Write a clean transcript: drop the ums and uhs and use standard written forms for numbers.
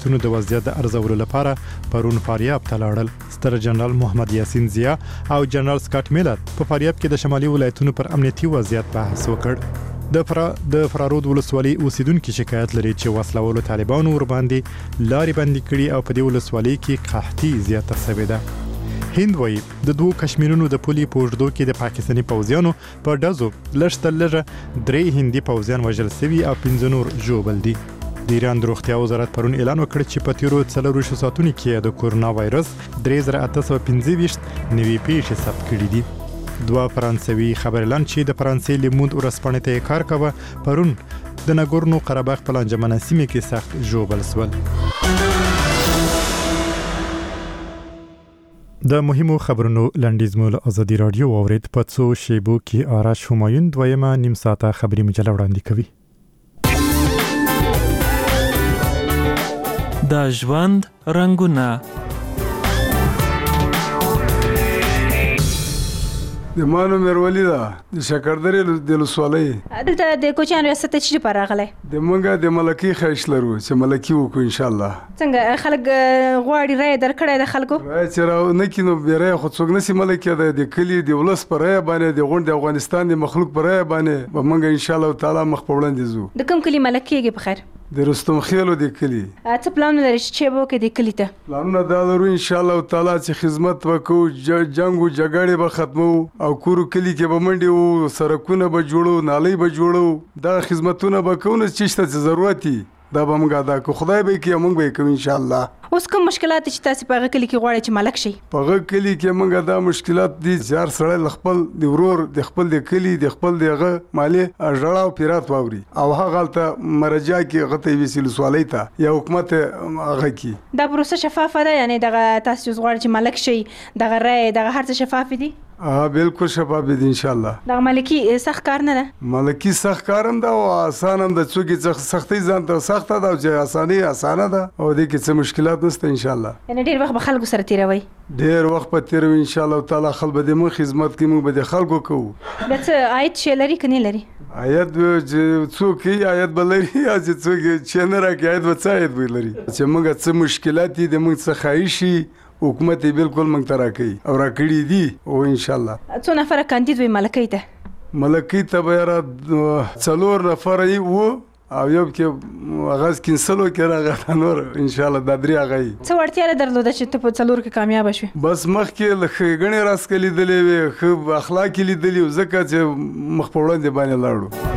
ولایتونو د وضعیت د ارزولو لپاره پرون فاریاب ته لاړل. ستر جنرال محمد یاسین ضیا او جنرال سکاټ میلر په فاریاب کې د شمالي ولایتونو پر امنیتي وضعیت بحث وکړ. د فرارود ولسوالۍ اوسیدونکو شکایت لري چې وسلوالو طالبانو ور باندې لارې بندي کړي او په دې ولسوالۍ کې قحطي زیاته شوې ده. هند وایي د دوه کشمیرونو د پولي په اوږدو کې د پاکستاني پوځیانو په ډزو لږ تر لږه 3 هندي پوځیان وژل شوي او 15 نور ژوبل دي. د ایران د روغتیا وزارت پرون اعلان وکړ چې په تیرو 4 ساعتونو کې د کورونا وایرس 3825 نوي پیښې ثبت کړي دي. 2 فرانسوي خبرلن چې د فرانسې لیموند ورسپانې ته کار کوي پرون د ناګورنو قرهباغ په لانجمنه سیمه کې سخت ژوبل سول. د مهمو خبرونو لنډیز مول ازادي رادیو اورید په څو شیبو کې آرش همایون دویمه نیم ساعته خبري مجله وړاندې کوي. د ژوند رنگونه د مانو مرولی دا د شکردرې د لسوالۍ دلته د کوچیان ریاست چې پر راغله د مونږه د ملکی خیش لرو چې ملکی وکړو ان شاء الله. څنګه خلک غواړي رای درکړی د خلکو رای چې راو نه کینو بیره خو څوک نسی ملکی د کلی د ولس پر رای باندې د غونډ د افغانستان د مخلوق پر رای باندې به مونږ ان شاء الله تعالی مخ په وړاندې ځو. د کوم کلی ملکیږي په خیر د رستم خیلو د کلی څه پلان لري چې به کې د کلی ته پلانونه دا لرو ان شاء الله تعالی چې خدمت وکړو جنگ او جګړې به ختمو او کورو کلی کې به منډي او سرکونه به جوړو نالۍ به جوړو دا خدمتونه به کوو چې څه ضرورت دي دا به موږ ادا کو خدای به کې موږ به کوو ان شاء الله. اوس کوم مشکلات چې تاسو په کلی کې غواړئ چې ملک شي په کلی کې موږ دا مشکلات دي زیار سره خپل د ورور د خپل د کلی د خپل دغه مالی اجړه او پیرات واوري او هغه غلطه مرجع کې غته وسیل سوالای ته یا حکومت هغه کې دا پروسه شفافه ده یعنی دغه تاسو غواړئ چې ملک شي دغه رای دغه هر څه شفاف دي بالکل شفاف دي ان شاء الله. دا ملکی سخت کار نه ده ملکی سخت کارم ده او آسان هم ده څوک سختي ځان ته سخت ده او چې اساني اسانه ده او دې کې څه مشکلات نشته ان شاء الله. یعنی ډیر وخت به خلکو سره تیروي ډیر وخت په تیروي ان شاء الله تعالی خلک به مو خدمت کوي موږ به د خلکو کوو. دا څه آیت شي لري کني لري آیت څوک آیت بلري چې څوک چې نه راکې آیت وڅ آیت بلري چې موږ څه مشکلات دي د موږ څه خایشي حکومت بالکل موږ ته راکړي او راکړي دي او ان شاء الله. څو نفر کاندید وي ملکی ته به را 4 نفر وو او یو کې غاز کینسلو کې راغله نور ان شاء الله د درې غي څو ورتیا درلوده چې ته په 4 کې کامیاب شې بس مخ کې لخګنې راس کې لیدلې خو اخلاق لیدلې زکه چې مخ په وړاندې باندې لاړو.